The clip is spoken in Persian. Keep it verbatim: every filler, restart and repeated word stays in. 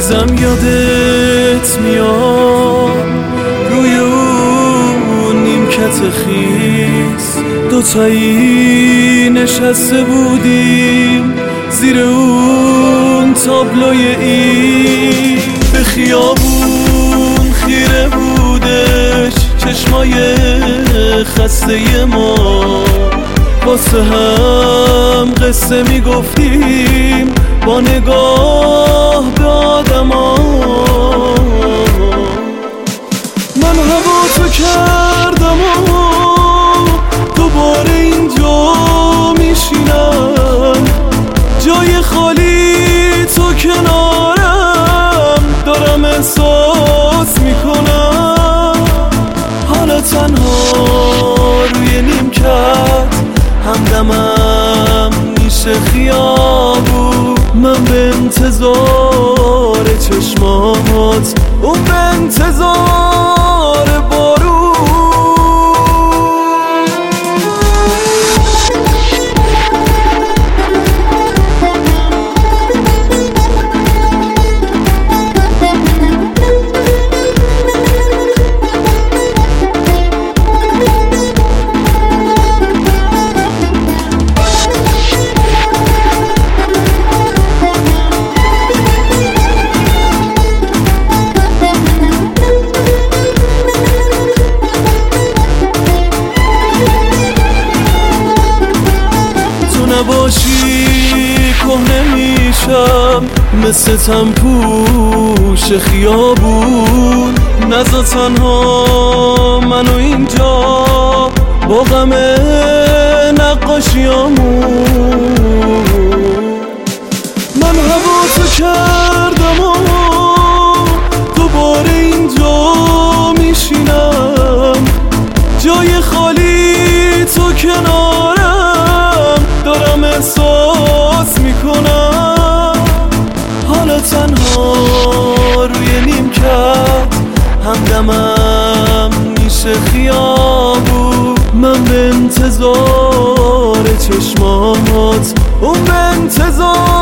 عزیزم یادت میاد روی اون نیمکت خیس دوتایی نشسته بودیم زیر اون تابلوی این به خیابون خیره بودش چشمای خسته ما واسه هم قصه میگفتیم با نگاه به آدما من هوا تو کردم و دوباره اینجا میشینم جای خالی تو کنارم دارم احساس میکنم حالا تنها روی نیمکت همدمم میشه خیابون من به انتظار چشمات اون به انتظار بارون نباشی کهنه میشم مثل تنپوش خیابون نزا تنها منو اینجا با غم نقاشیامون من هوا تو کردم و دوباره اینجا میشینم جای خالی تو کنارم دارم احساس میکنم حالا تنها روی نیمکت همدمم میشه خیابون من به انتظار چشمات اون به انتظار